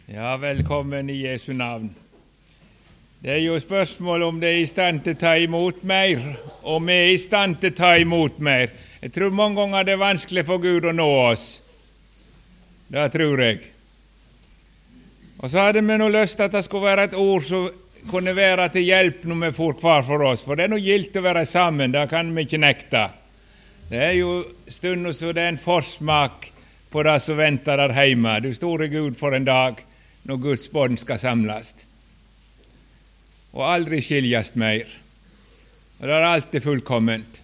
Ja, velkommen i Jesu navn. Det jo spørsmål om det i stand til å ta imot mer, og vi i stand til å ta imot mer. Jeg tror mange ganger det vanskelig for Gud å nå oss. Det tror jeg. Og så hadde vi nå lyst til at det skulle være et ord som kunne være til hjelp når vi får hver for oss, for det noe gildt å være sammen, det kan vi ikke nekte. Det jo stunder så det en forsmak på det som venter der hjemme. Du store Gud for en dag når Guds bånd skal samles. Og aldri skiljes mer. Og det alltid fullkomment.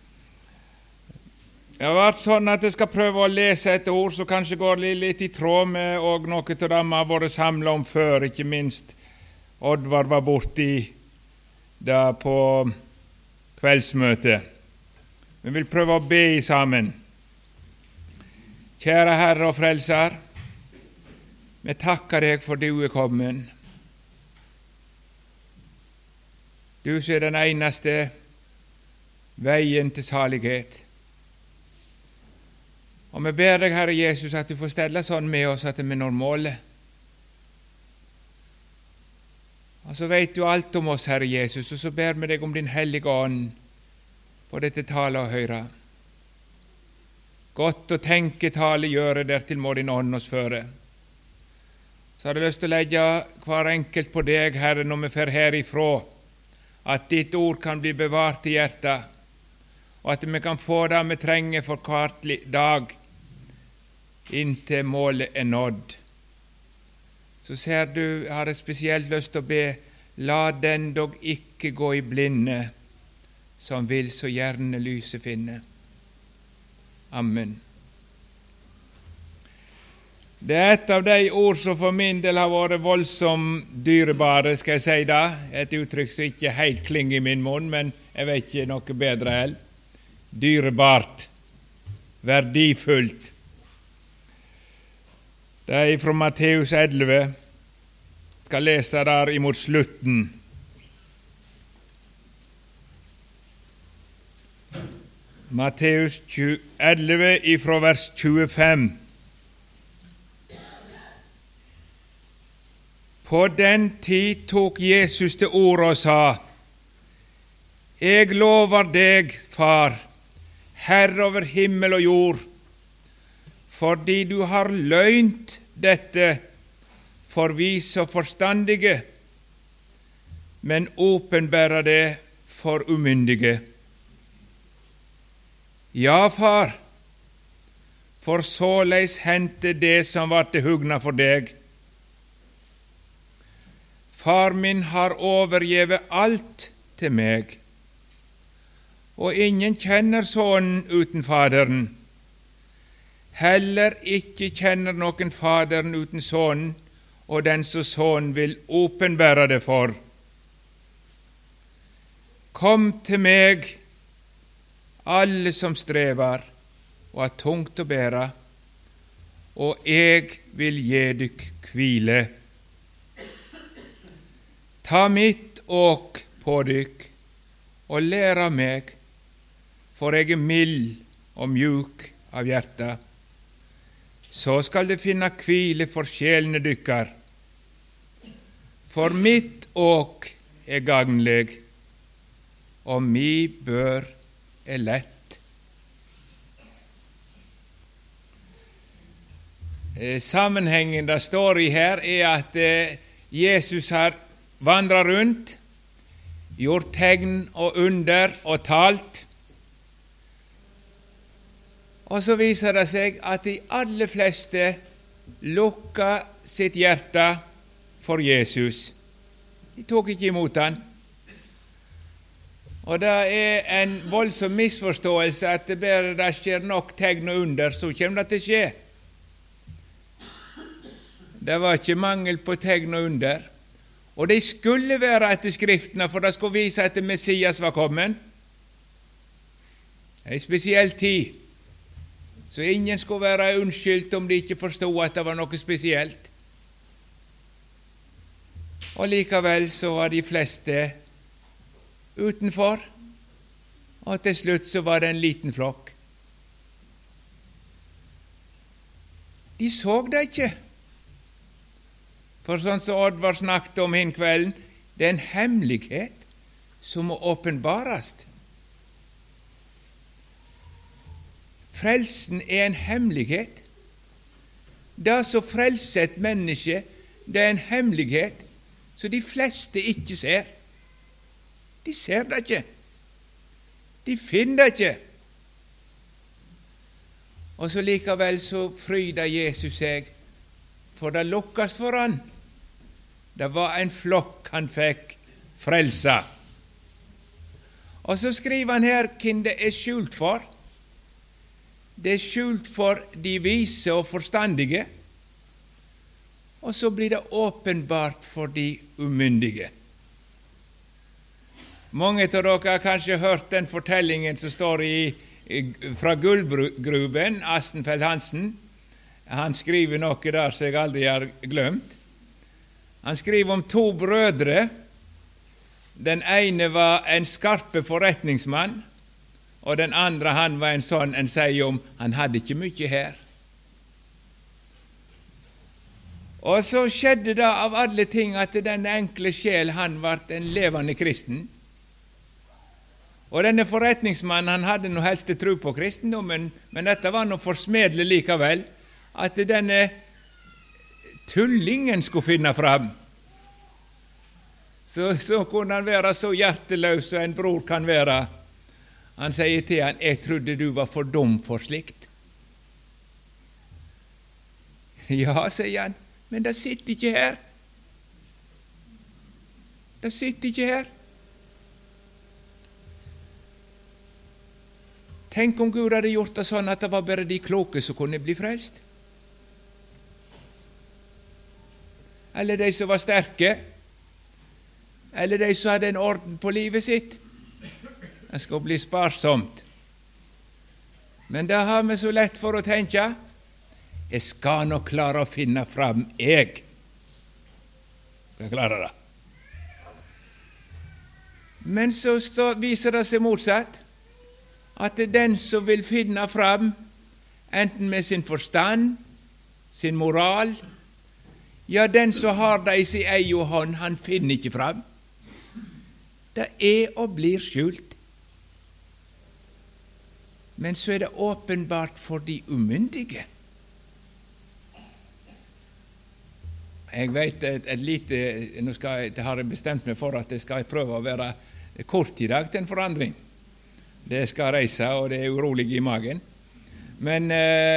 Det har vært sånn at jeg skal prøve å lese et ord som kanskje går litt i tråd med og noe av dem har vært samlet om før, ikke minst Oddvar var borti det på kveldsmøtet. Vi vil prøve å be sammen. Kjære Herre og Frelser, vi takker deg for du kommet. Du som den eneste veien til salighet. Og vi ber deg, Herre Jesus, at du får stelle sånn med oss at vi når målet. Og så vet du alt om oss, Herre Jesus, og så ber vi deg om din hellige ånd på dette tale og høre. Godt å tenke, tale, gjøre, dertil må din ånd oss føre. Så har jeg lyst til å legge hver enkelt på deg, Herre, når vi fer herifra, at ditt ord kan bli bevart i hjertet, og at vi kan få det vi trenger for hvert dag, inntil målet nådd. Så ser du, har jeg spesielt lyst til å be, la den dog ikke gå i blinde, som vil så gjerne lyset finne. Amen. Det et av de ord som for min del har vært voldsomt dyrebare, skal jeg si det. Et uttrykk som ikke helt klinger i min munn, men jeg vet ikke noe bedre heller. Dyrebart. Verdifullt. Det fra Matteus 11. Skal lese der imot slutten. Matteus 11 ifra vers 25. På den tid tok Jesus til orde og sa: Jeg lover deg, Far, Herre over himmel og jord, fordi du har løgnt dette for vis og forstandige, men åpenbærer det for umyndige. Ja, Far, for såleis hendte det som var til hugna for deg. Far min har overgjevet alt til meg, og ingen kjenner Sønnen uten Faderen. Heller ikke kjenner noen Faderen uten Sønnen, og den som Sønnen vil åpenbære det for. Kom til meg, alle som strever og har tungt å bære, og jeg vil gi dykk hvile. Ta mitt åk på dykk, og lær av meg, for jeg mild og mjuk av hjertet. Så skal det finne hvile for sjelene dykkar. For mitt åk gagnlig, og mi bør lett. Sammenhengen det står i her at Jesus har vandret rundt, gjort tegn og under og talt. Og så viser det seg at de aller fleste lukka sitt hjerte for Jesus. De tok ikke imot han. Og det en voldsom misforståelse at det bare det skjer nok tegn og under, så kommer det til å skje. Det var ikke mangel på tegn og under. Og de skulle være etter Skriftene, for det skulle vise at Messias var kommet. En spesiell tid. Så ingen skulle være unnskyldt om de ikke forstod at det var noe spesielt. Og likevel så var de fleste utenfor, og til slutt så var det en liten flokk. De så det ikke. For sånn som Oddvar snakket om hin kvelden, det er en hemmelighet som må åpenbares. Frelsen er en hemmelighet. Det som frelser et menneske, det er en hemmelighet så de fleste ikke ser. De ser det ikke. De finner det ikke. Og så likevel så fryder Jesus seg, for det lukkes for han. Det var en flokk han fikk frelsa. Og så skriver han her hvem det er skjult for. Det er skjult for de vise og forstandige, og så blir det åpenbart for de umyndige. Mange av dere har kanskje hørt den fortellingen som står fra gullgruven, Astenfeld Hansen. Han skriver noe der som jeg aldri har glemt. Han skriver om to brødre. Den ene var en skarpe forretningsmann, og den andre han var en sånn, en sier om, han hadde ikke mye her. Og så skjedde det av alle ting at den enkle sjel, han ble en levende kristen. Og denne forretningsmannen, han hadde noe helst til tro på kristendommen, men dette var noe forsmedelig likevel, at denne tullingen skulle finne fram. Så kunne han være så hjerteløs som en bror kan være. Han sier til han, jeg trodde du var for dum for slikt. Ja, sier han, men det sitter ikke her. Det sitter ikke her. Tenk om Gud hadde gjort det sånn at det var bare de kloke som kunne bli frelst. Eller de som var sterke. Eller de som hadde en orden på livet sitt. Det skal bli sparsomt. Men det har vi så lett for å tenke. Jeg skal nok klare å finne fram, jeg. Skal klare det. Men så viser det seg motsatt. At det er den som vil finne fram, enten med sin forstand, sin moral, ja, den som har det i sin egen hånd, han finner ikke fram. Det er og blir skjult. Men så er det åpenbart for de umyndige. Jeg vet et lite, nå har jeg bestemt meg for at jeg skal prøve å være kort i dag til en forandring. Det skal reise, og det er urolig i magen. Men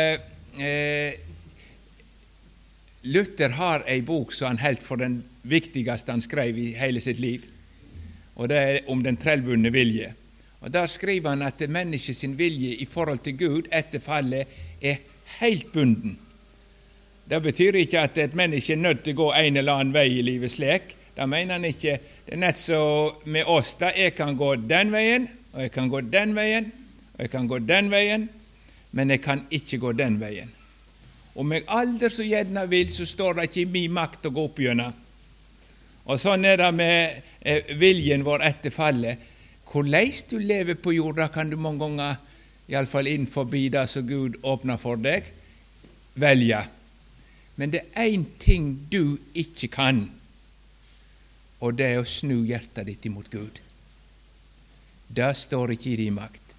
Luther har en bok som han helt for den viktigste han skrev i hele sitt liv, og det er om den trellbundne vilje. Og der skriver han at menneskets vilje i forhold til Gud etter fallet er helt bunden. Det betyr ikke at et menneske er nødt til å gå en eller annen vei i livet slik. Det mener han ikke. Det er nett så med oss da. Jeg kan gå den veien, og jeg kan gå den veien, og jeg kan gå den veien, men jeg kan ikke gå den veien. Om jeg aldri så gjerne vil, så står det ikke i min makt å gå opp gjennom. Og sånn er det med viljen vår etter fallet. Hvordan du lever på jorda, kan du mange ganger, i alle fall innenfor det som Gud åpner for deg, velge. Men det er en ting du ikke kan, og det er å snu hjertet ditt imot Gud. Det står ikke i din makt.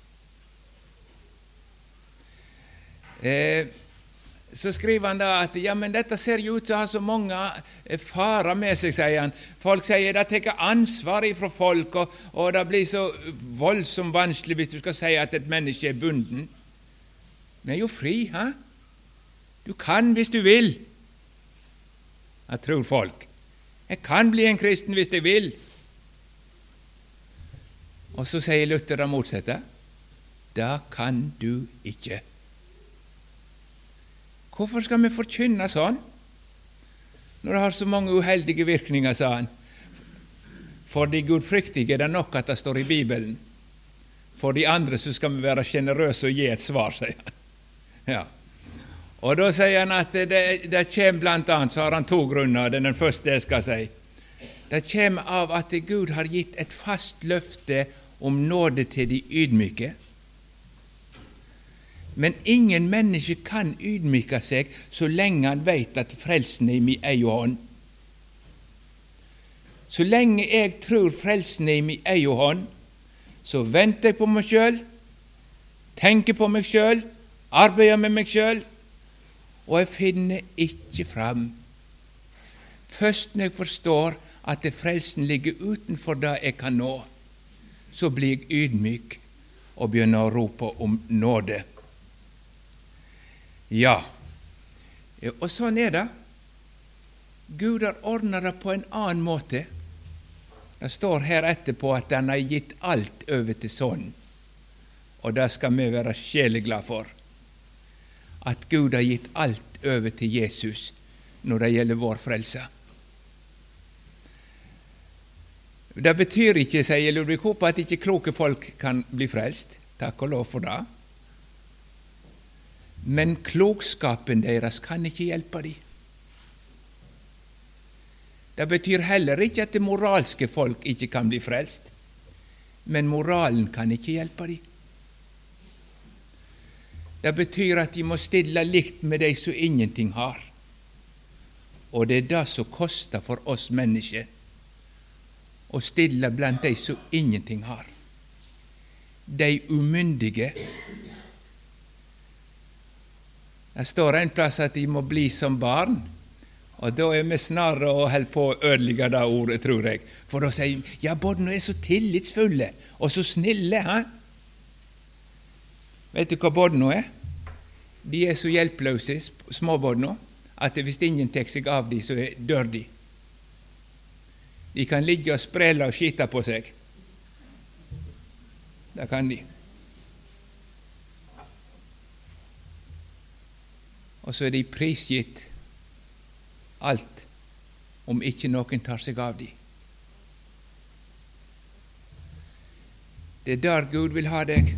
Så skriver han da at ja, men dette ser jo ut til å ha så mange farer med seg, sier han. Folk sier det tar ansvar fra folk, og det blir så voldsomt vanskelig hvis du skal si at et menneske er bunden. Men er jo fri, ha? Du kan hvis du vil. Jeg tror folk. Jeg kan bli en kristen hvis jeg vil. Og så sier Luther det motsatte. Det kan du ikke. Hvorfor skal vi forkynne sånn? Når det har så mange uheldige virkninger, sa han. For de gudfryktige er det nok at det står i Bibelen. For de andre så skal vi være generøse og gi et svar, sier han. Ja. Og da sier han at det kommer blant annet, så har han to grunner, det er den første jeg skal si. Det kommer av at Gud har gitt et fast løfte om nåde til de ydmyke. Men ingen menneske kan ydmyke seg så lenge han vet at frelsen er i min egen hånd. Så lenge jeg tror frelsen er i min egen hånd, så venter jeg på meg selv, tenker på meg selv, arbeider med meg selv, og jeg finner ikke fram. Først når jeg forstår at frelsen ligger utenfor det jeg kan nå, så blir jeg ydmyk og begynner å rope om nåde. Ja, og sånn er det. Gud har ordnet det på en annen måte. Det står her etterpå at han har gitt alt over til Sønnen, og det skal vi være sjeleglade for. At Gud har gitt alt over til Jesus når det gjelder vår frelse. Det betyr ikke, sier Ludvig Hoppe, at ikke kloke folk kan bli frelst. Takk og lov for det. Men klokskapen deres kan ikke hjelpe dem. Det betyr heller ikke at det moralske folk ikke kan bli frelst, men moralen kan ikke hjelpe dem. Det betyr at de må stille likt med de som ingenting har. Og det er det som koster for oss mennesker, å stille blant de som ingenting har. De umyndige. Det står en plass at de må bli som barn, og da er vi snarere og holder på å ødelegge det ordet, tror jeg. For da sier de, ja, barna er så tillitsfulle, og så snille, ha? Vet du hva barna er? De er så hjelpeløse, småbarna, at hvis ingen tar seg av dem, så dør de. De kan ligge og sprelle og skite på seg. Det kan de. Og så er de prisgitt alt, om ikke noen tar seg av dem. Det er der Gud vil ha deg.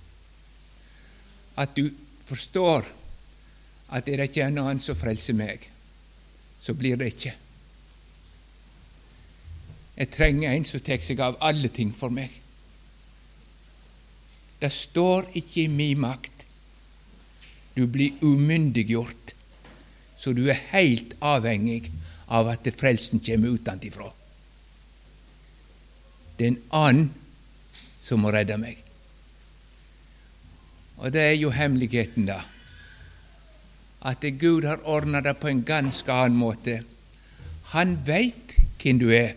At du forstår at er det ikke en annen som frelser meg, så blir det ikke. Jeg trenger en som tar seg av alle ting for meg. Det står ikke i min makt. Du blir umyndiggjort, så du er helt avhengig av at frelsen kommer utenfra. Det er en annen som må redde meg. Og det er jo hemmeligheten da, at Gud har ordnet det på en ganske annen måte. Han vet hvem du er.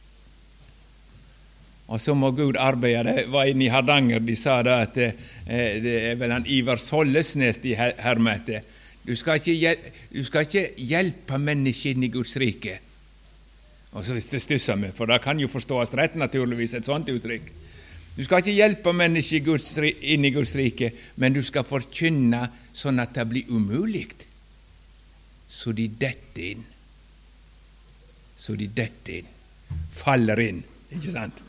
Og så må Gud arbeide. Det var inne i Hardanger, de sa da at det er vel han Ivar Sollesnes de hermer etter. Du skal ikke hjelpe mennesker inn i Guds rike. Og så hvis det stusser meg, for det kan jo forstås rett naturligvis et sånt uttrykk. Du skal ikke hjelpe mennesker inn i Guds rike, men du skal forkynne sånn at det blir umulig. Så de detter inn. Faller inn, ikke sant?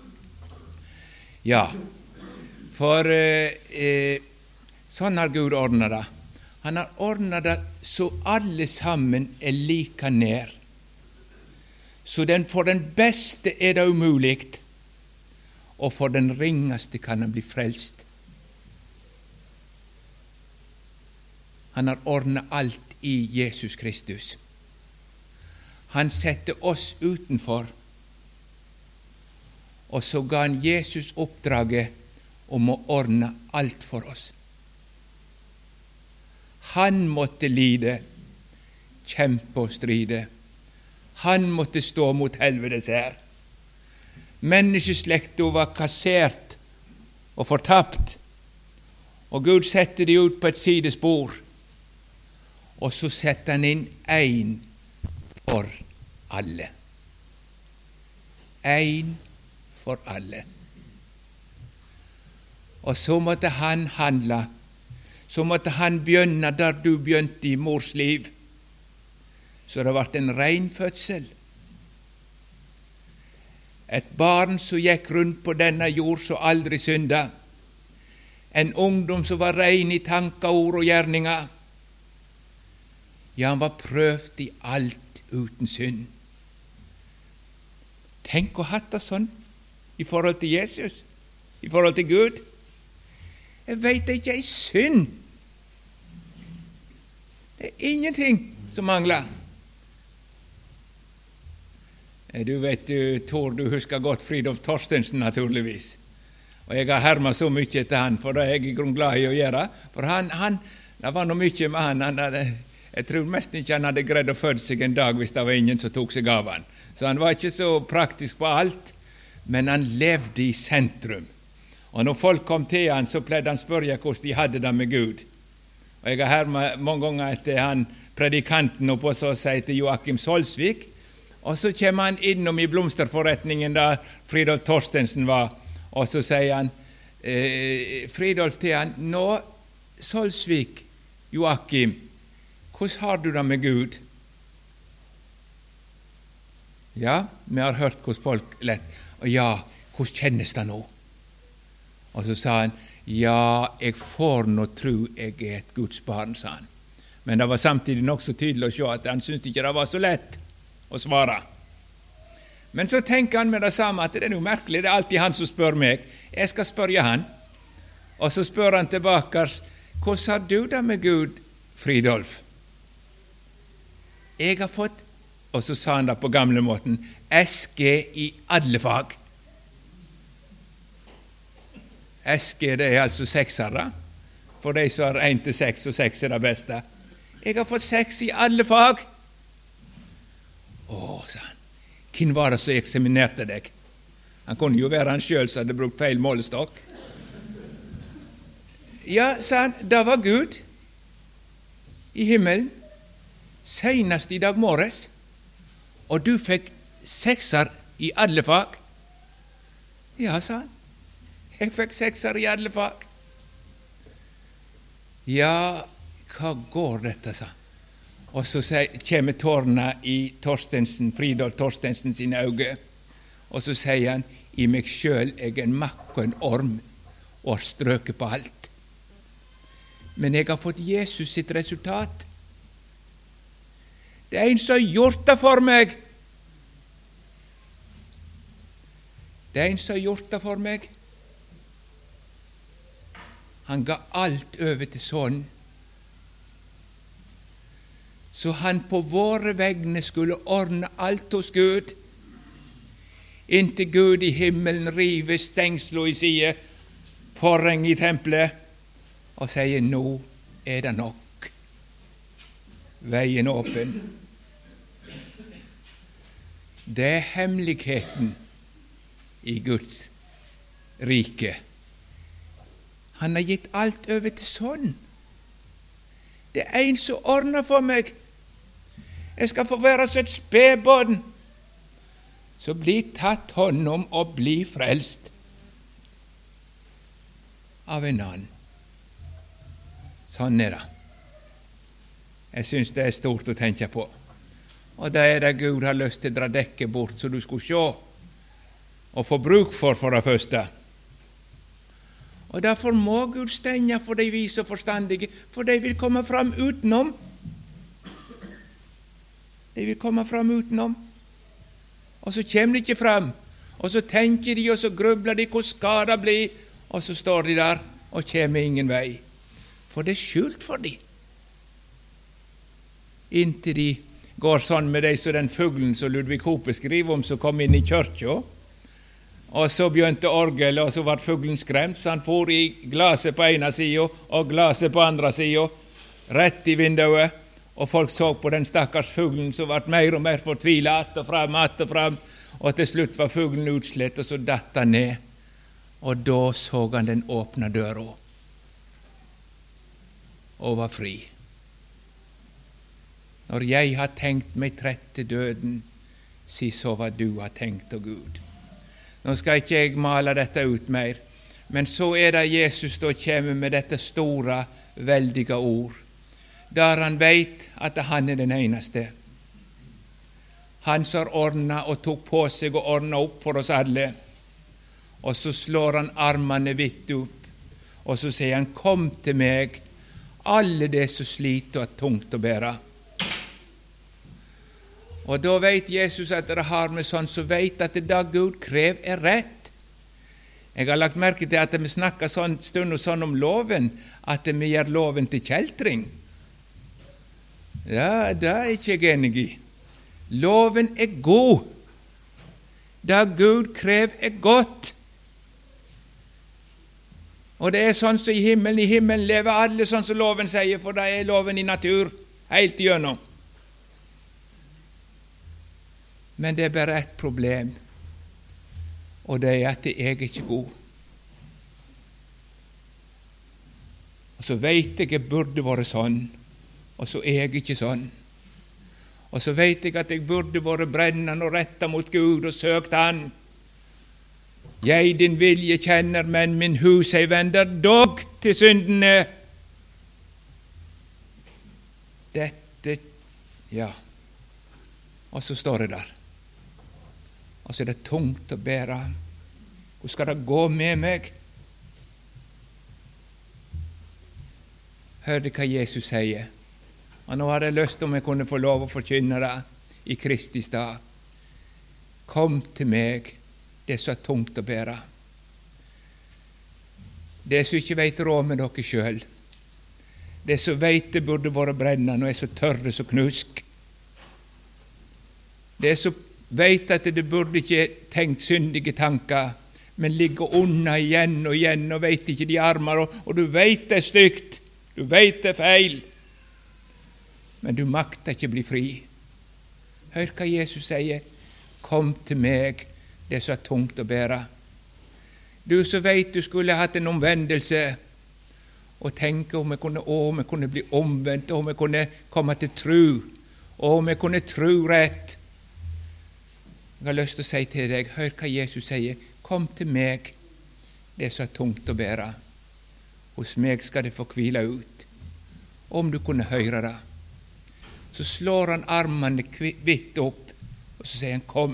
Ja, for sånn har Gud ordnet det. Han har ordnet det så alle sammen er like nær. Så for den beste er det umulig, og for den ringeste kan han bli frelst. Han har ordnet alt i Jesus Kristus. Han setter oss utenfor, og så ga han Jesus oppdraget om å ordne alt for oss. Han måtte lide, kjempe og stride. Han måtte stå mot helvetes hær. Menneskeslekta var kassert og fortapt, og Gud sette de ut på et sidespor, og så sette han inn en for alle. En for alle. Og så måtte han handle. Så måtte han begynne der du begynte i mors liv. Så det ble en ren fødsel. Et barn som gikk rundt på denne jord som aldri synda. En ungdom som var ren i tanker, ord og gjerninger. Ja, han var prøvd i alt uten synd. Tenk å ha det sånn i forhold til Jesus, i forhold til Gud. Jeg vet ikke ei synd. Det er ingenting som mangler. Du vet, Tor, du husker godt Fridolf Torstensen, naturligvis. Og jeg har hermet så mye etter han, for det er jeg i grunn glad i å gjøre. For han det var noe mye med han. Jeg tror mest ikke han hadde greid å føde seg en dag hvis det var ingen som tok seg av han. Så han var ikke så praktisk på alt, men han levde i sentrum. Og når folk kom til han, så pleide han spørre hvordan de hadde det med Gud. Og jeg har hermet mange ganger etter han predikanten oppe så å si til Joakim Solsvik, og så kommer han innom i blomsterforretningen der Fridolf Torstensen var, og så sier han, Fridolf til han, nå Solsvik, Joakim, hvordan har du det med Gud? Ja, vi har hørt hvordan folk lett. Og ja, hvordan kjennes det nå? Og så sa han, ja, jeg får nå tro jeg er et Guds barn, sa han. Men det var samtidig nok så tydelig å se at han syntes ikke det var så lett å svare. Men så tenker han med det samme at det er noe merkelig, det er alltid han som spør meg. Jeg skal spørre han. Og så spør han tilbake, hvordan har du det med Gud, Fridolf? Jeg har fått, og så sa han det på gamle måten, SG i alle fag. SG, det er altså seksere, for de som har 1 til 6, og 6 er det beste. Jeg har fått 6 i alle fag. Sa han, hvem var det som eksaminerte deg? Han kunne jo være han selv som hadde brukt feil målestokk. Ja, sa han, det var Gud i himmelen, senest i dag morges, og du fikk 6 i alle fag. Ja, sa han, jeg fikk 6 i alle fag. Ja, hva går dette, sa han. Og så kommer tårene i Fridolf Torstensen sine øyne, og så sier han, i meg selv er en makk og en orm, og har strøket på alt. Men jeg har fått Jesus sitt resultat. Det er en som har gjort det for meg. Det er en som har gjort det for meg. Han ga alt over til Sønnen, så han på våre vegne skulle ordne alt hos Gud, inntil Gud i himmelen river stengslo i side, forheng i tempelet, og sier, nå er det nok. Veien åpen. Det er hemmeligheten i Guds rike. Han har gitt alt over til Sønnen. Det er en som ordner for meg. Jeg skal få være så et spedbarn, så bli tatt hånd om og bli frelst av en annen. Sånn er det. Jeg synes det er stort å tenke på. Og det er det Gud har lyst til å dra dekket bort, så du skulle se og få bruk for det første. Og derfor må Gud stenge for de vise og forstandige, for de vil komme fram utenom. De vil komme fram utenom. Og så kommer de ikke fram, og så tenker de, og så grubler de, hvor skal det bli? Og så står de der og kommer ingen vei. For det er skjult for dem. Inntil de går sånn med deg som den fuglen som Ludvig Hope skriver om, som kom inn i kyrkja, og så begynte orgelet, og så var fuglen skremt, så han for i glaset på ene siden, og glaset på andre siden, rett i vinduet, og folk så på den stakkars fuglen som ble mer og mer fortvilet, att og fram, og til slutt var fuglen utslett, og så datt han ned, og da så han den åpne døra, og var fri. Når jeg har tenkt meg trett til døden, si så hva du har tenkt av Gud. Nå skal ikke jeg male dette ut mer, men så er det Jesus da kommer med dette store, veldige ord, der han vet at han er den eneste. Han som har ordnet og tok på seg og ordnet opp for oss alle. Og så slår han armene vidt opp, og så sier han, kom til meg, alle det som sliter og er tungt å bære. Og da vet Jesus at det har med sånn, så vet at det Gud krev er rett. Jeg har lagt merke til at vi snakker sånn stund og sånn om loven, at vi gjør loven til kjeltring. Ja, det er ikke jeg enig i. Loven er god, Da Gud krever godt. Og det sånn som i himmelen lever alle sånn som loven sier, for da loven i natur, helt igjennom. Men det bare ett problem, og det at jeg ikke god. Og så vet jeg burde vært sånn, og så jeg ikke sånn. Og så vet jeg at jeg burde vært brennende og retta mot Gud og søkt Han. Jeg din vilje kjenner, men min hus jeg vender dog til syndene. Dette, ja. Og så står det der. Og så det tungt å bære. Hvor skal det gå med meg? Hør det hva Jesus sier. Og nå hadde jeg lyst om jeg kunne få lov å forkynne det i Kristi stad. Kom til meg, det så tungt å bære. Det som ikke vet råd med dere sjøl. Det som vet det burde vært brennende og så tørre som knusk. Det som vet at det burde ikke tenkt syndige tanker, men ligger unna igjen og igjen og vet ikke de armer, og du vet det stygt, du vet det feil. Men du makter ikke bli fri. Hør hva Jesus sier. Kom til meg, det så tungt å bære. Du som vet du skulle hatt en omvendelse, og tenke om jeg kunne bli omvendt, om jeg kunne komme til tro, og om jeg kunne tro rett. Jeg har lyst til å si til deg, hør hva Jesus sier. Kom til meg, det så tungt å bære. Hos meg skal det få hvile ut. Om du kunne høre det. Så slår han armene vidt opp, og så sier han, kom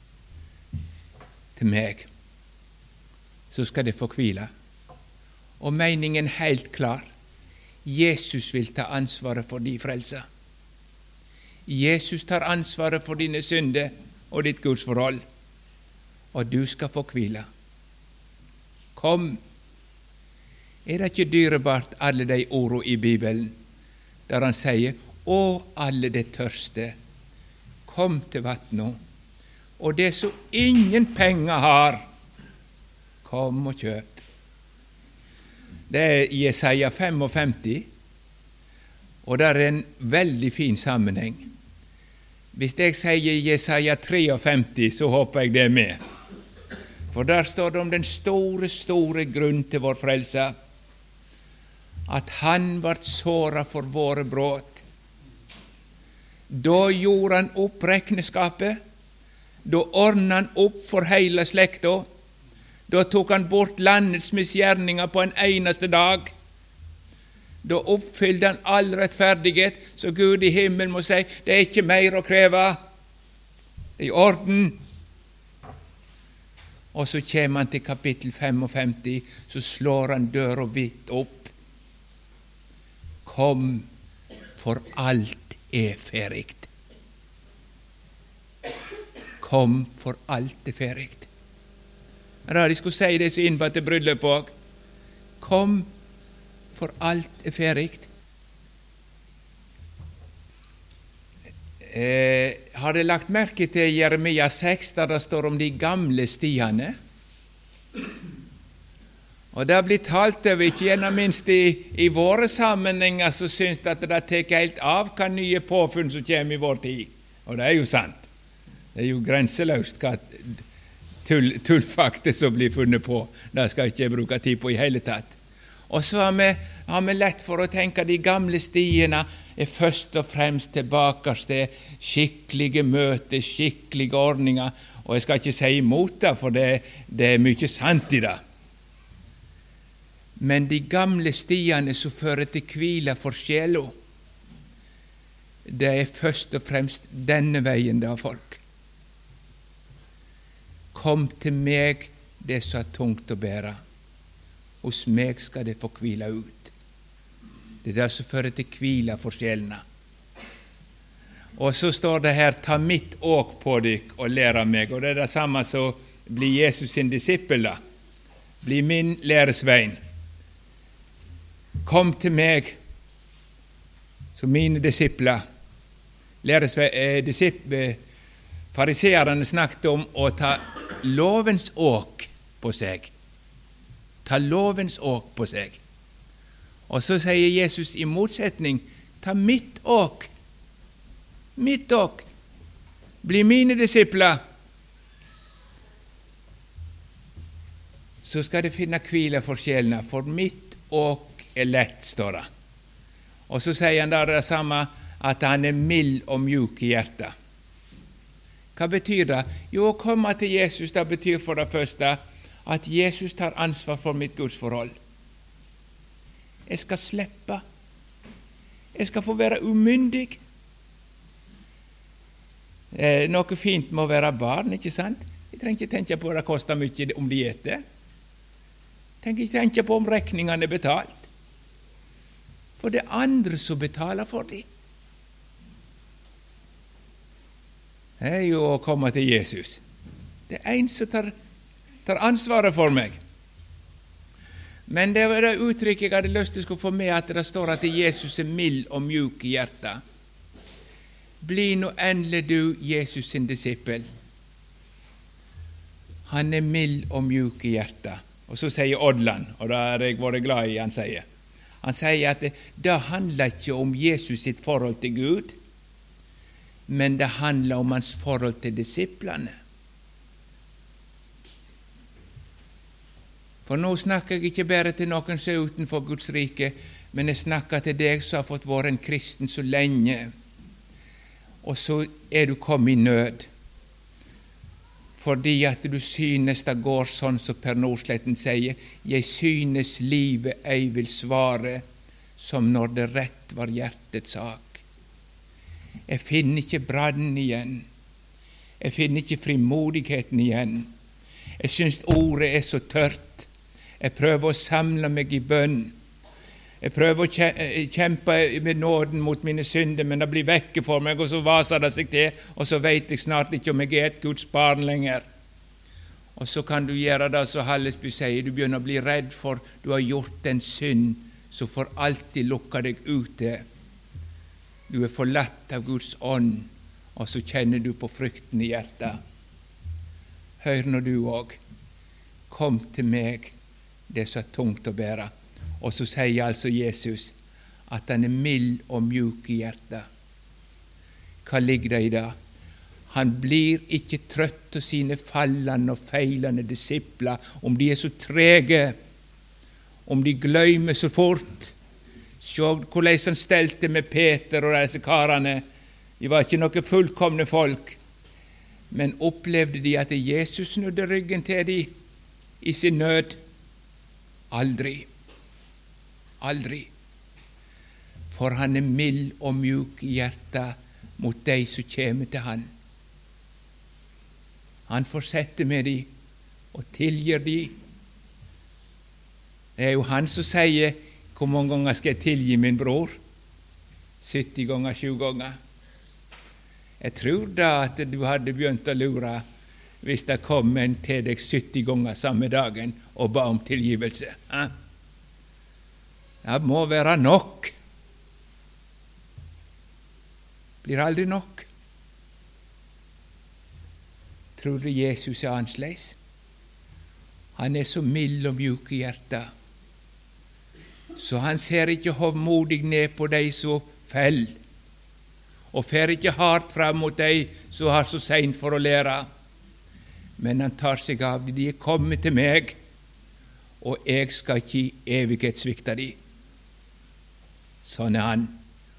til meg, så skal det få hvile. Og meningen helt klar. Jesus vil ta ansvaret for de frelser. Jesus tar ansvaret for dine synder og ditt gudsforhold, og du skal få hvile. Kom. Det ikke dyrebart alle de ordene i Bibelen, der han sier, og alle det tørste, kom til vattnet, og det som ingen penger har, kom og kjøp. Det Jesaja 55, og det en veldig fin sammenheng. Hvis jeg sier Jesaja 53, så håper jeg det med. For der står det om den store grunn til vår frelse, at han ble såret for våre brudd. Da gjorde han opp regnskapet, da ordnet han opp for hele slekta, da tok han bort landets misgjerninger på en eneste dag, da oppfyllde han all rettferdighet, så Gud i himmelen må si, det ikke mer å kreve, det i orden. Og så kommer han til kapittel 55, så slår han døra vidt opp. Kom, for alt ferdig. Kom, for alt ferdig. Ja, de skulle si det så inn på til bryllup også. Kom, for alt ferdig. Har dere lagt merke til Jeremia 6, der det står om de gamle stiene? Og det har blitt talt over, ikke gjennom minst i våre sammenhenger, så synes at det tar helt av hva nye påfunn som kommer i vår tid. Og det jo sant. Det jo grenseløst hva tullfakter som blir funnet på. Det skal ikke jeg bruke tid på i hele tatt. Og så har vi lett for å tenke de gamle stiene først og fremst tilbake til skikkelige møter, skikkelige ordninger. Og jeg skal ikke si imot det, for det mye sant i det. Men de gamle stiene som fører til hvile for sjela, det først og fremst denne veien da, folk. Kom til meg, det som tungt å bære. Hos meg skal det få hvile ut. Det det som fører til hvile for sjelene. Og så står det her, ta mitt åk på dykk og lær av meg. Og det det samme som bli Jesus sin disippel da. Bli min læresvein. Kom til meg, som mine disipler, Fariseerne snakket om å ta lovens åk på seg. Ta lovens åk på seg. Og så sier Jesus i motsetning, ta mitt åk. Mitt åk. Bli mine disipler. Så skal det finne hvile for sjelene, for mitt åk lett, står det. Og så sier han der det samme, at han mild og mjuk i hjertet. Hva betyr det? Jo, å komme til Jesus, det betyr for det første at Jesus tar ansvar for mitt gudsforhold. Jeg skal slippe. Jeg skal få være umyndig. Noe fint med å være barn, ikke sant? Jeg trenger ikke tenke på det koster mye om de etter. Jeg trenger ikke tenke på om rekningene er betalt. For det er andre som betaler for dem. Det er jo å komme til Jesus. Det er en som tar ansvaret for meg. Men det var det uttrykket jeg hadde lyst til å skulle få med, at det står at Jesus er mild og mjuk i hjertet. Bli nå endelig du Jesus sin disippel. Han er mild og mjuk i hjertet. Og så sier Odland, og det har jeg vært glad i, han sier at det handler ikke om Jesus sitt forhold til Gud, men det handler om hans forhold til disiplene. For nå snakker jeg ikke bare til noen som er utenfor Guds rike, men jeg snakker til deg som har fått være en kristen så lenge, og så er du kommet i nød, fordi at du synes det går sånn som Per Nordsletten sier, jeg synes livet ei vil svare, som når det rett var hjertets sak. Jeg finner ikke brannen igjen. Jeg finner ikke frimodigheten igjen. Jeg synes ordet er så tørt. Jeg prøver å samle meg i bønn. Jeg prøver å kjempe med nåden mot mine synder, men det blir vekke for meg, og så vaser det seg til, og så vet jeg snart ikke om jeg er et Guds barn lenger. Og så kan du gjøre det som Hallesby sier, du begynner å bli redd for du har gjort en synd, så får alltid lukke deg ute. Du er forlatt av Guds ånd, og så kjenner du på frykten i hjertet. Hør nå du også, kom til meg, det er så tungt å bære. Og så sier altså Jesus at han er mild og mjuk i hjertet. Hva ligger det i det? Han blir ikke trøtt av sine fallende og feilende disipler, om de er så trege, om de glemmer så fort. Se hvordan han stelte med Peter og disse karene. De var ikke noen fullkomne folk, men opplevde de at Jesus snudde ryggen til dem i sin nød? Aldri. Aldri. For han er mild og mjuk i hjertet mot de som kommer til han. Han fortsetter med de og tilgir de. Det er jo han som sier, hvor mange ganger skal jeg tilgi min bror? 70 ganger, 7 ganger. Jeg tror da at du hadde begynt å lure hvis det kom en til deg 70 ganger samme dagen og ba om tilgivelse. Det må være nok. Blir aldri nok. Tror du Jesus er annerledes? Han er så mild og mjuk i hjertet, så han ser ikke hovmodig ned på de som fell, og fer ikke hardt fram mot de som har så sent for å lære, men han tar seg av de er kommet til meg, og jeg skal ikke i evighet svikte de. Sånn er han.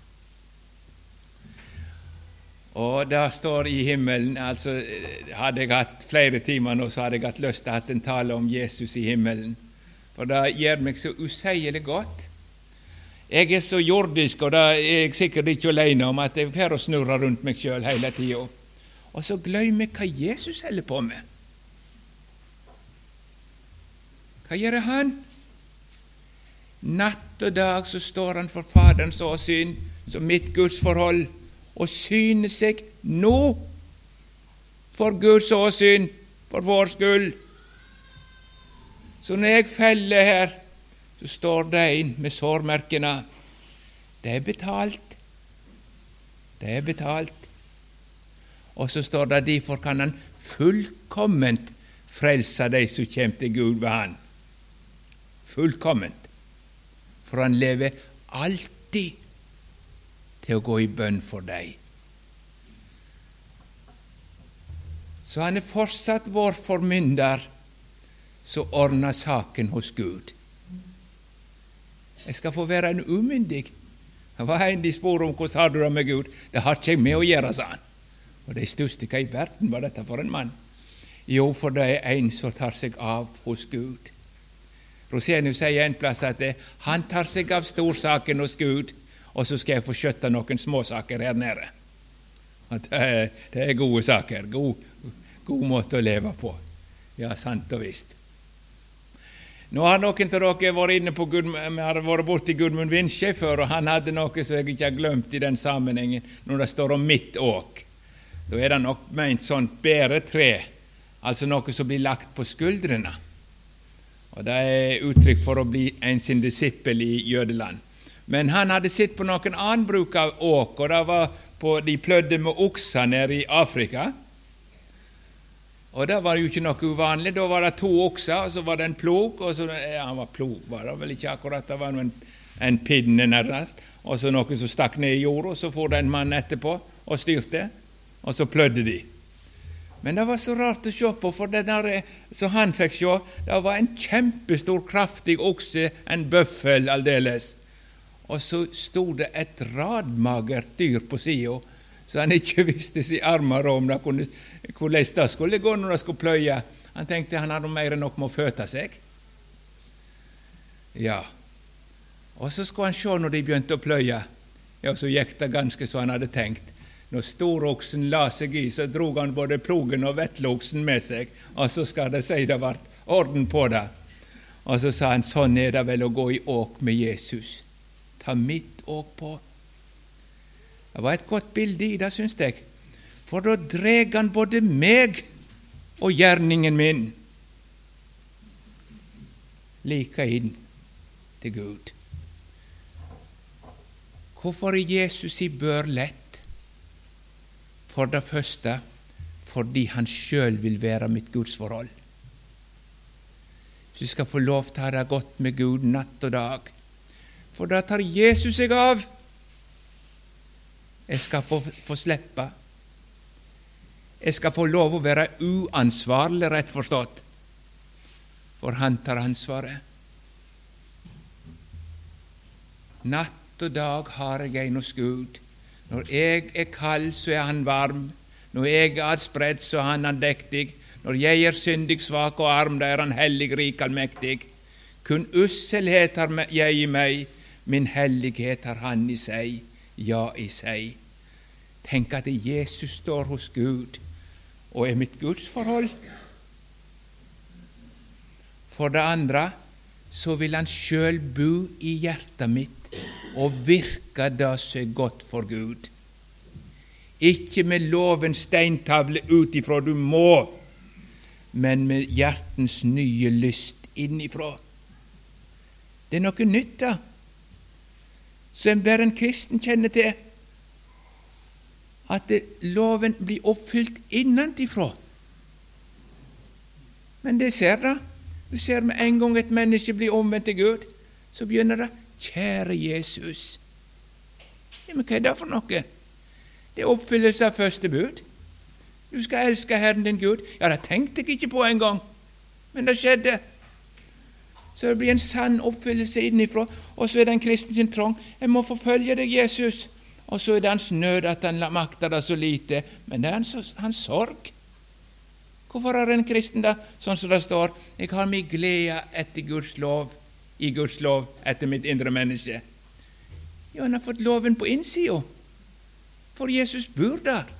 Og det står i himmelen, altså hadde jeg hatt flere timer nå, så hadde jeg hatt lyst til å ha en tale om Jesus i himmelen, for det gjør meg så usielig godt. Jeg er så jordisk, og det er jeg sikkert ikke alene om, at jeg får å snurre rundt meg selv hele tiden. Og så glemmer jeg hva Jesus holder på med. Hva gjør han? Natt og dag så står han for Faderens åsyn, som mitt Guds forhold, og syner seg nå for Guds åsyn, for vår skyld. Så når jeg feller her, så står det en med sårmerkene. Det er betalt. Det er betalt. Og så står det, derfor kan han fullkomment frelse de som kommer til Gud ved han. Fullkomment. For han lever alltid til å gå i bønn for deg. Så han er fortsatt vår formynder, så ordner saken hos Gud. Jeg skal få være en umyndig. Det var en de spør om, hvordan har du det med Gud? Det har ikke jeg med å gjøre, sa han. Og de største, hva i verden var dette for en mann? Jo, for det er en som tar seg av hos Gud. Rosenius sier en plass at han tar seg av storsaken hos Gud, og så skal jeg få skjøtte noen småsaker her nede. Og det er gode saker, god måte å leve på. Ja, sant og visst. Nå har noen til dere vært inne på vi har vært borte i Gudmund Vindsjø før, og han hadde noe som jeg ikke har glemt i den sammenhengen, når det står om mitt åk. Da er det nok ment sånt bæretre, altså noe som blir lagt på skuldrene. Og det er uttrykk for å bli en sin disippel i jødeland. Men han hadde sett på noen annen bruk av åk, og det var på de plødde med okser nede i Afrika. Og det var jo ikke noe uvanlig. Da var det 2 okser, og så var det en plog, og så, han var plog, var det vel ikke akkurat, det var en pinne nærmest, og så noe som stakk ned i jorda, og så får det en mann etterpå og styrte, og så plødde de. Men det var så rart å se på, for det der som han fikk se, det var en kjempestor, kraftig okse, en bøffel aldeles. Og så stod det et radmagert dyr på siden, så han ikke visste sin armer om det, hvordan det skulle gå når det skulle pløye. Han tenkte han hadde mer enn nok med å føte seg. Ja. Og så skulle han se når de begynte å pløye. Ja, så gikk det ganske så han hadde tenkt. Når storoksen la seg i, så drog han både plogen og vetteloksen med seg, og så skal det si det ble orden på det. Og så sa han, sånn er det vel å gå i åk med Jesus. Ta mitt åk på. Det var et godt bilde i det, synes jeg. For da dreg han både meg og gjerningen min like inn til Gud. Hvorfor er Jesus i bør lett? For det første, fordi han selv vil være mitt gudsforhold. Så jeg skal få lov til å ha det godt med Gud natt og dag. For da tar Jesus seg av. Jeg skal få slippe. Jeg skal få lov å være uansvarlig, rett forstått. For han tar ansvaret. Natt og dag har jeg en hos Gud. Når jeg er kald, så er han varm. Når jeg er adspredd, så er han andektig. Når jeg er syndig, svak og arm, da er han hellig, rik, allmektig. Kun usselhet har jeg i meg, min hellighet har han i seg, ja i seg. Tenk at Jesus står hos Gud, og er mitt gudsforhold. For det andre, så vil han selv bo i hjertet mitt, og virke det som er godt for Gud. Ikke med lovens steintavle utifra du må, men med hjertens nye lyst innifra. Det er noe nytt da, som bare en kristen kjenner til, at loven blir oppfylt innentifra. Men det ser da. Du ser med en gang et menneske blir omvendt til Gud, så begynner det, kjære Jesus. Ja, men hva er det for noe? Det er oppfyllelse av første bud. Du skal elske Herren din Gud. Ja, det tenkte jeg ikke på en gang, men det skjedde. Så det blir en sann oppfyllelse innifra, og så er det en kristen sin trong. Jeg må forfølge deg, Jesus. Og så er det hans nød at han makter det så lite, men det er hans sorg. Hvorfor er en kristen da, sånn som det står, jeg har min glede etter Guds lov, i Guds lov, etter mitt indre menneske. Jo, han har fått loven på innsiden, for Jesus bor der.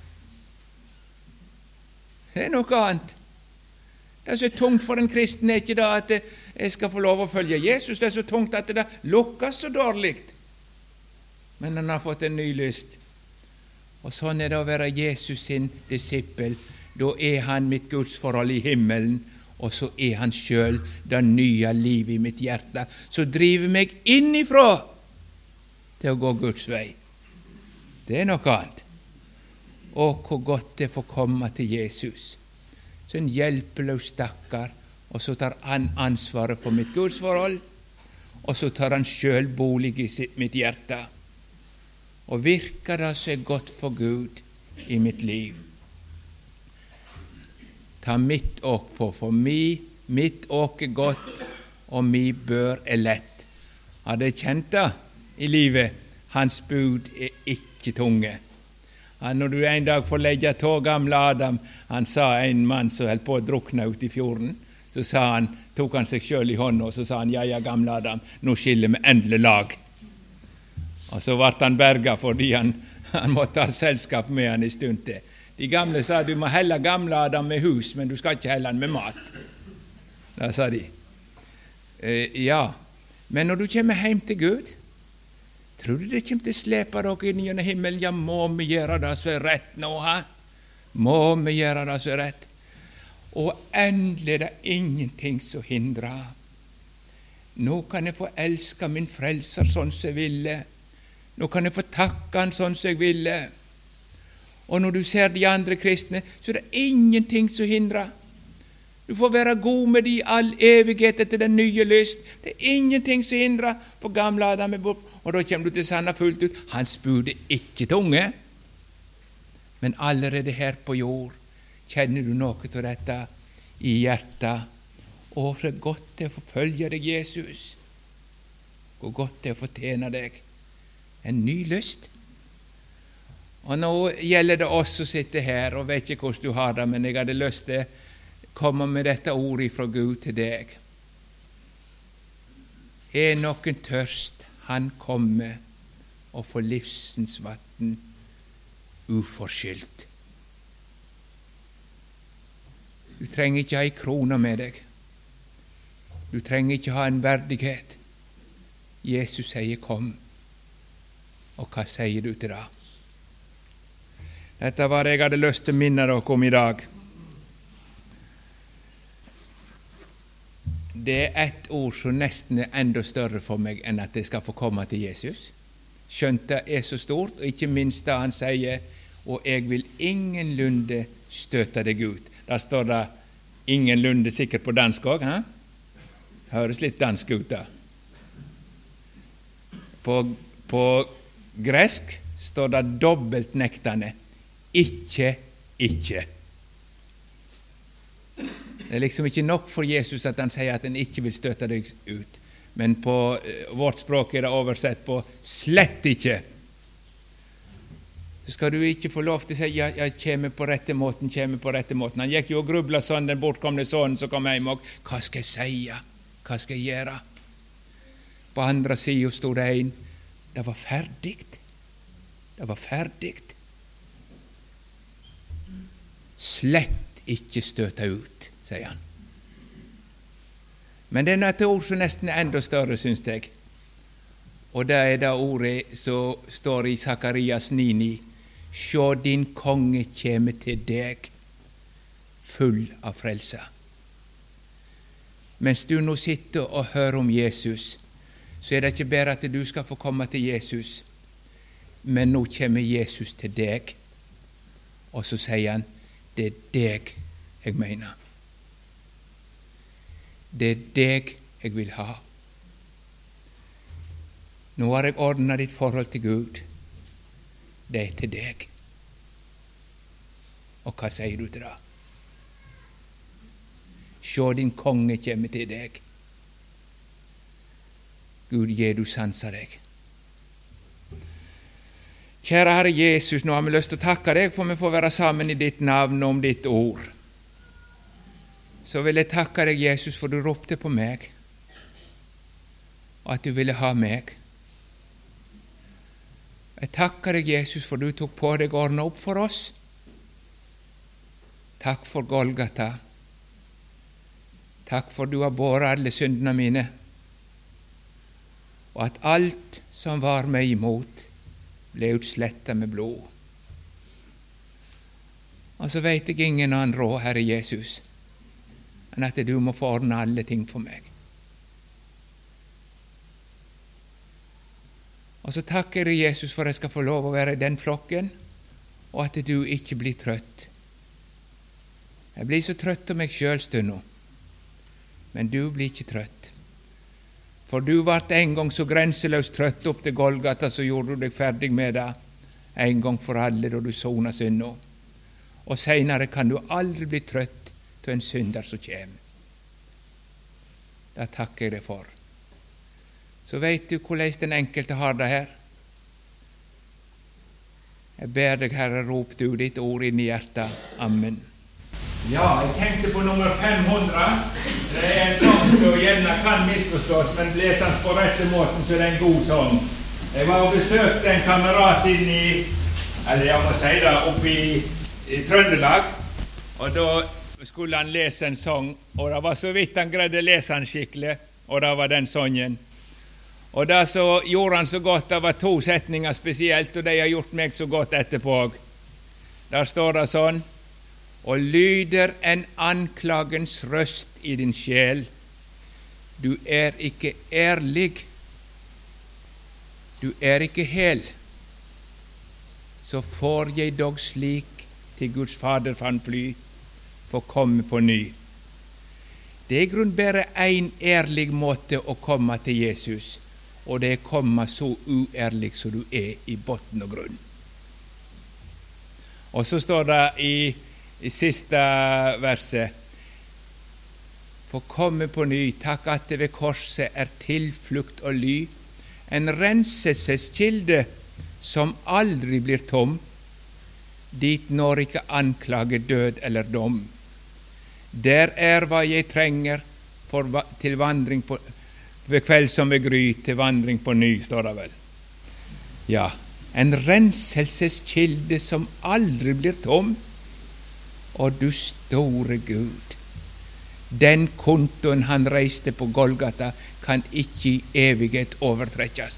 Det er noe annet. Det er så tungt for en kristen, er ikke det at jeg skal få lov å følge Jesus, det er så tungt at det lukkes så dårlig. Men han har fått en ny lyst. Og sånn er det å være Jesus sin disippel. Da er han mitt gudsforhold i himmelen, og så er han selv det nye livet i mitt hjerte, som driver meg innifra til å gå Guds vei. Det er noe annet. hvor godt det får komme til Jesus. Så en hjelpeløs stakkar, og så tar han ansvaret for mitt gudsforhold, og så tar han selv bolig i mitt hjerte. Og virker det så godt for Gud i mitt liv. Ta mitt åk på, for mitt åk godt, og mi bør lett. Hadde jeg kjent det i livet, hans bud ikke tunge. Når du en dag får legge tå gamle Adam, han sa en mann som holdt på å drukne ut i fjorden, så tok han seg selv i hånden, og så sa han, ja, gamle Adam, nå skiller vi endelig lag. Og så ble han berget fordi han måtte ha selskap med han i stund til. De gamle sa, du må helle gamle Adam med hus, men du skal ikke helle han med mat. Da sa de. Ja, men når du kommer hjem til Gud, tror du det kommer til å slepe dere inn gjennom himmelen? Ja, må vi gjøre det så rett nå, ha? Må vi gjøre det så rett? Og endelig er det ingenting som hindrer. Nå kan jeg få elske min frelser sånn som jeg ville. Nå kan jeg få takke han sånn som jeg ville. Og når du ser de andre kristne, så er det ingenting som hindrer. Du får være god med de all evighet etter den nye lyst. Det er ingenting som hindrer, for gamle Adam er bort. Og da kommer du til sanna fullt ut. Hans bud er ikke tunge. Men allerede her på jord kjenner du noe av dette i hjertet. Og for godt det er å forfølge deg, Jesus. Hvor godt det er å fortjene deg. En ny lyst. Og nå gjelder det oss som sitter her, og vet ikke hvordan du har det, men jeg hadde lyst til å komme med dette ordet fra Gud til deg. Er noen tørst, han kommer og får livsens vann uforskyldt. Du trenger ikke ha en krone med deg. Du trenger ikke ha en verdighet. Jesus sier kom. Og hva sier du til det? Dette var det jeg hadde lyst til å minne dere om i dag. Det er et ord som nesten er enda større for meg enn at jeg skal få komme til Jesus. Skjønt det er så stort, og ikke minst da han sier, og jeg vil ingenlunde støte deg ut. Da står det ingenlunde sikkert på dansk også, høres litt dansk ut da. På gresk står det dobbelt nektende, ikke. Det er liksom ikke nok for Jesus at han sier at han ikke vil støte deg ut. Men på vårt språk er det oversett på slett ikke. Så skal du ikke få lov til å si, jeg kommer på rette måten. Han gikk jo og grublet sånn, den bortkomne sønnen som kom hjem, og hva skal jeg si? Hva skal jeg gjøre? På andre siden stod det en, det var ferdig. Slett ikke støte ut, sier han. Men det er et ord som nesten er enda større, synes jeg. Og det er det ordet som står i Sakarias 9:9. Sjå, din konge kjeme til deg, full av frelse. Mens du nå sitter og hører om Jesus, så er det ikke bare at du skal få komme til Jesus, men nå kommer Jesus til deg, og så sier han, det er deg jeg mener. Det er deg jeg vil ha. Nå har jeg ordnet ditt forhold til Gud. Det er til deg. Og hva sier du til det? Sjå, din konge kommer til deg. Gud, gi du sanser deg. Kjære Herre Jesus, nå har vi lyst til å takke deg for vi får være sammen i ditt navn og om ditt ord. Så vil jeg takke deg, Jesus, for du ropte på meg, og at du ville ha meg. Jeg takker deg, Jesus, for du tok på deg og ordnet opp for oss. Takk for Golgata. Takk for du har båret alle syndene mine, og at alt som var meg imot ble utslettet med blod. Og så vet jeg ingen annen råd, Herre Jesus, enn at du må få ordne alle ting for meg. Og så takker jeg Jesus for at jeg skal få lov å være i den flokken, og at du ikke blir trøtt. Jeg blir så trøtt av meg selv stund nå, men du blir ikke trøtt. For du vart en gang så grenseløst trøtt opp til Golgata, så gjorde du deg ferdig med det, en gang for alle, da du sona synd nå. Og senere kan du aldri bli trøtt til en synder som kommer. Det takker jeg deg for. Så vet du hvordan den enkelte har det her. Jeg ber deg, Herre, rop du ditt ord inn i hjertet. Amen. Ja, jeg tenkte på nummer 500. Det en sang som gjerne kan misforstås, men leses på rette måten, så det en god sang. Jeg var og besøkte en kamerat inn i, eller jeg må si det, oppe i Trøndelag, og da skulle han lese en sang, og det var så vidt han greide lese han skikkelig, og det var den sangen. Og det så gjorde han så godt, det var 2 setninger spesielt, og de har gjort meg så godt etterpå. Der står det sånn: og lyder en anklagens røst i din sjel, du er ikke ærlig, du er ikke hel, så får jeg dog slik til Guds Fader for han fly, for komme på ny. Det er i grunn bare en ærlig måte å komme til Jesus, og det er komme så uærlig som du er i botten og grunn. Og så står det i siste verset: for komme på ny, takk at det ved korset er tilflukt og ly, en renselseskilde som aldri blir tom, dit når ikke anklage død eller dom. Der er hva jeg trenger til vandring på, ved kveld som ved gry, til vandring på ny, står det vel. Ja, en renselseskilde som aldri blir tom. Og du store Gud, den kontoen han reiste på Golgata kan ikke i evighet overtrekkes.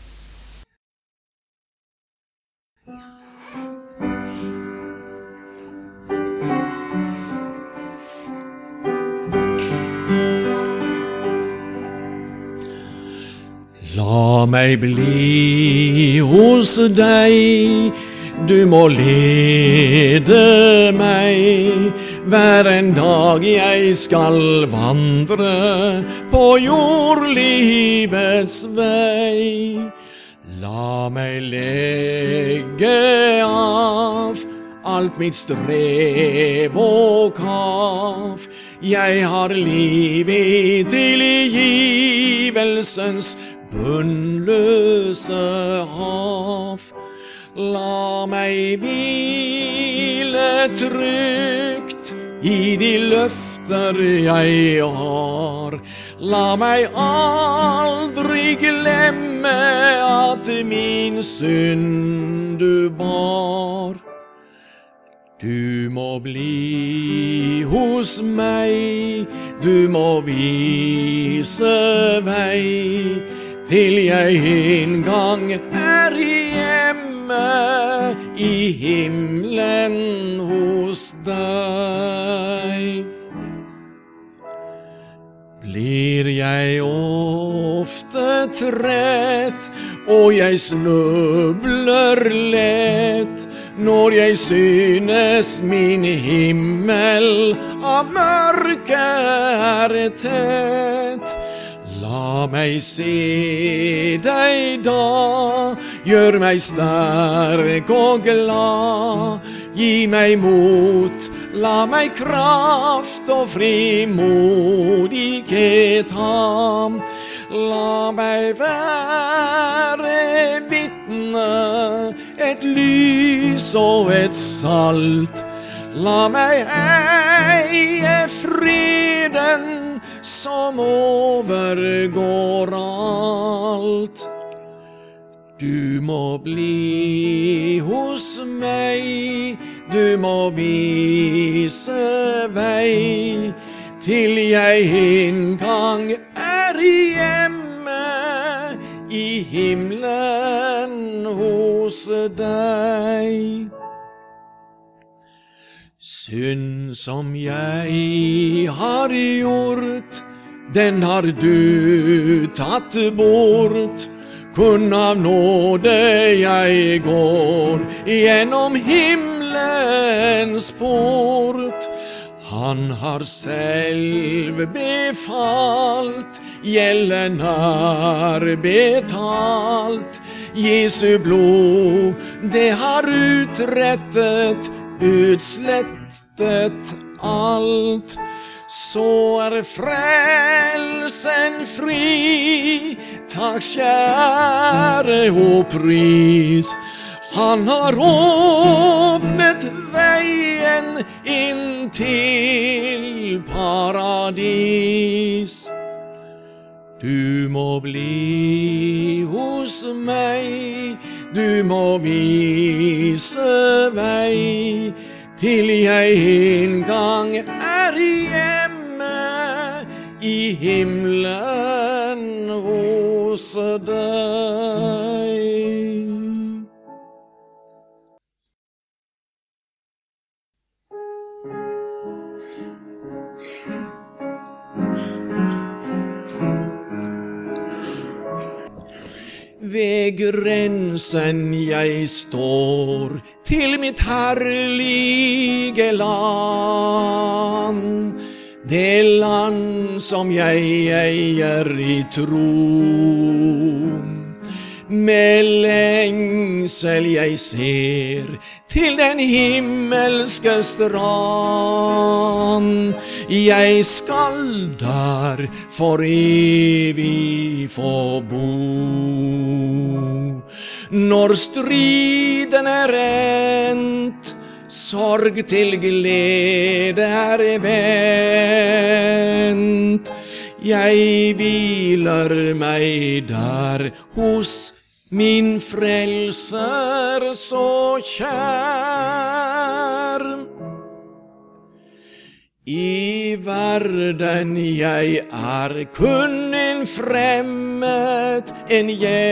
La meg bli hos deg, du må lede meg, hver en dag jeg skal vandre på jordlivets vei. La meg legge av alt mitt strev og kav, jeg har liv i tilgivelsens bunnløse hav. La meg hvile trygt i de løfter jeg har. La meg aldri glemme at min synd du bar. Du må bli hos meg, du må vise vei, til jeg en gang er hjemme i himmelen hos deg. Blir jeg ofte trett, og jeg snubler lett, når jeg synes min himmel av mørke er tett. La meg se deg da, gjør meg sterk og glad, gi meg mot, la meg kraft og frimodighet ha. La meg være vitne, et lys og et salt. La meg eie freden som overgår alt. Du må bli hos meg, du må vise vei, til jeg en gang er hjemme i himmelen hos deg. Synd som jeg har gjort, den har du tatt bort. Kun av nåde jeg går gjennom himmelen himmelens port. Han har selv befalt, gjelden er betalt. Jesu blod, det har utrettet, utslettet alt. Så frelsen fri, takk kjære og pris. Han har åpnet veien inn til paradis. Du må bli hos meg, du må vise vei, til jeg en gang hjemme i himmelen hos deg. Ved grensen jeg står til mitt herlige land, det land som jeg eier i tro. Med lengsel jeg ser til den himmelske strand. Jeg skal der for evig få bo. Når striden endt, sorg til glede vendt. Jeg hviler meg der hos min frelser så kjær. I verden jeg kun en fremmed, en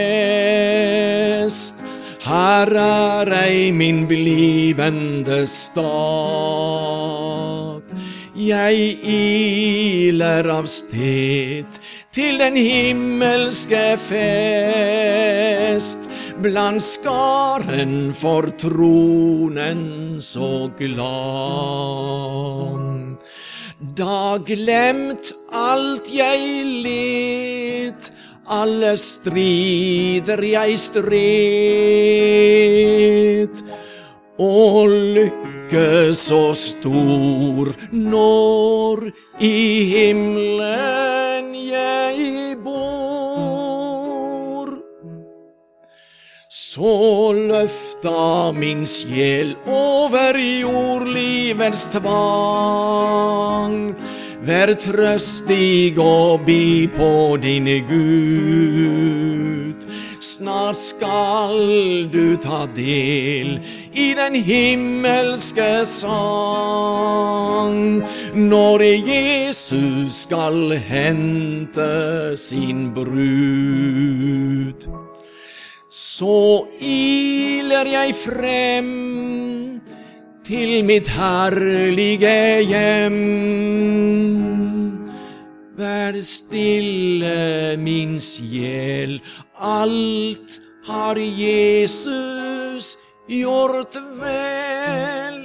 gjest. Her ei min blivende stat. Jeg iler av sted til den himmelske fest, blant skaren for tronen så glad. Da glemt alt jeg led, alle strider jeg stred, og lykke så stor når i himmelen jeg bor. Så løfta min sjel over jordlivets tvang. Vær trøstig og bi på din Gud. Snart skal du ta del i den himmelske sang, når Jesus skal hente sin brud. Så iler jeg frem til mitt herlige hjem. Vær stille, min sjel, alt har Jesus gjort vel.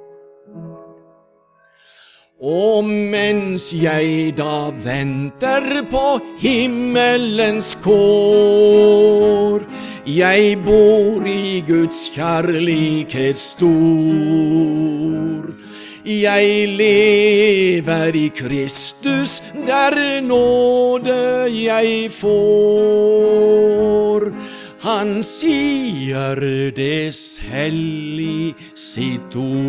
Og mens jeg da venter på himmelens kår, jeg bor i Guds kjærlighet stor. Jeg lever i Kristus, der nåde jeg får. Han sier det selv i sitt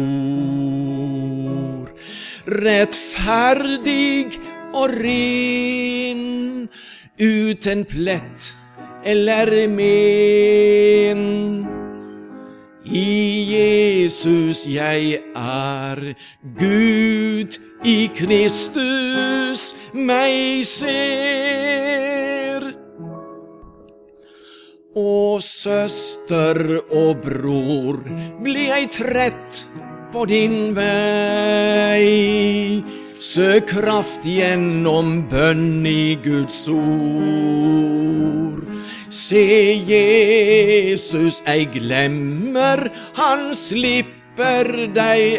ord. Rettferdig og ren, uten plett eller men. I Jesus jeg Gud i Kristus meg ser. Å søster og bror, blir jeg trett på din vei. Søk kraft gjennom bønn i Guds ord. Se Jesus, jeg glemmer, han slipper slipper deg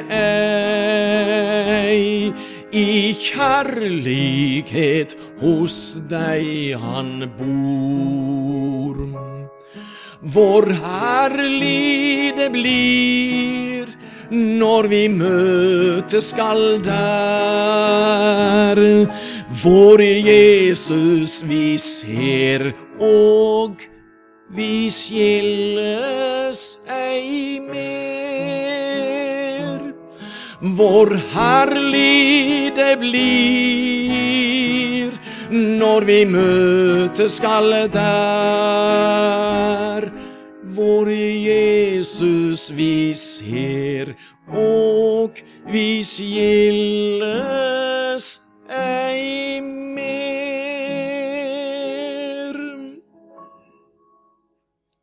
ei. I kjærlighet hos deg han bor. Hvor herlig det blir når vi møtes skal der, hvor Jesus vi ser og vi skilles ei mer. Hvor herlig det blir når vi møtes skal der, hvor Jesus vi ser og vi skilles ei